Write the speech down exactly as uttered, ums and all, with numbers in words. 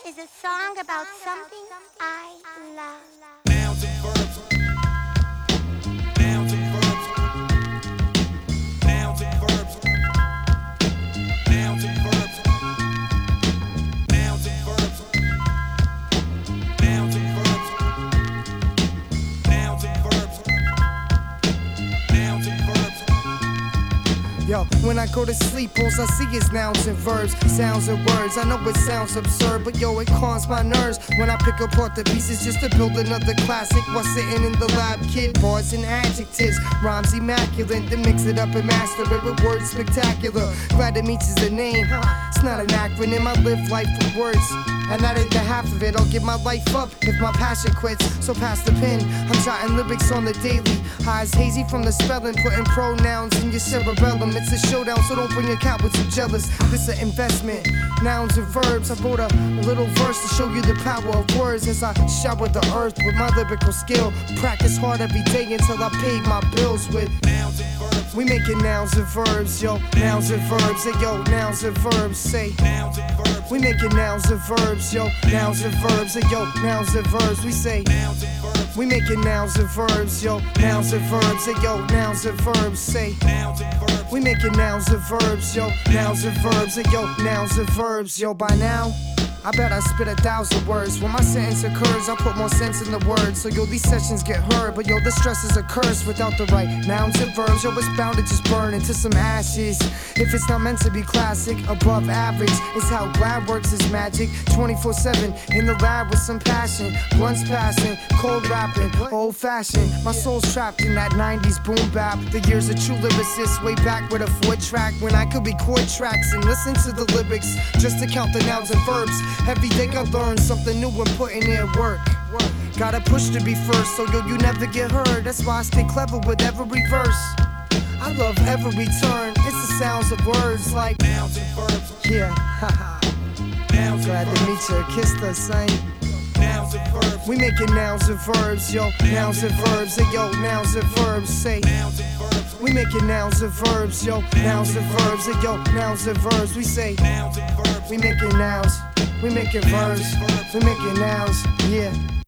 is a song about something I love. Nouns and verbs. Nouns and verbs. Nouns and verbs. Nouns and verbs. Nouns and verbs. Nouns and verbs. Nouns and verbs. Nouns and verbs. Yo, when I go to sleep, all I see is nouns and verbs, sounds and words. I know it sounds absurd, but yo, it calms my nerves when I pick apart the pieces just to build another classic while sitting in the lab. Kid bars and adjectives, rhymes immaculate, then mix it up and master it with words spectacular. Glad it meets is a name, it's not an acronym. I live life with words, and that ain't the half of it. I'll give my life up if my passion quits, so pass the pen. I'm jotting lyrics on the daily, eyes hazy from the spelling, putting pronouns in your cerebellum. It's a showdown, so don't bring your coward too jealous. This an investment, nouns and verbs. I wrote a little verse to show you the power of words as I shower the earth with my lyrical skill. Practice hard every day until I paid my bills with Nouns and verbs. we making nouns and verbs, yo. Nouns and verbs, hey yo, nouns and verbs, say Nouns and verbs. we making nouns and verbs, yo. Nouns and verbs, hey yo, nouns and verbs, we say Nouns and verbs. we making nouns and verbs, yo. Nouns and verbs, hey yo, nouns and verbs, say Nouns and verbs. we making nouns and verbs, yo. Nouns and verbs, hey yo, nouns and verbs, yo. By now, I bet I spit a thousand words. When my sentence occurs, I put more sense in the words. So yo, these sessions get heard, but yo, the stress is a curse without the right nouns and verbs. Yo, it's bound to just burn into some ashes. If it's not meant to be classic, above average is how Glad works his magic. twenty-four seven in the lab with some passion. Blunts passing, cold rapping, old fashioned. My soul's trapped in that nineties boom bap. The years of true lyricists way back with a four track when I could record tracks and listen to the lyrics just to count the nouns and verbs. Every day I learn something new and put in their work. Gotta push to be first, so yo, you never get heard. That's why I stay clever with every verse. I love every turn. It's the sounds of words like Nouns and verbs. yeah, haha. Nouns Glad and to verbs. meet you, kiss the same. Nouns and verbs. We making nouns and verbs, yo. Nouns and verbs, hey yo, nouns and verbs, say. Nouns and verbs. We making nouns and verbs, yo. Nouns and verbs, hey yo, nouns and verbs, we say. Nouns and verbs. We making nouns, we making verbs, we making nouns, yeah.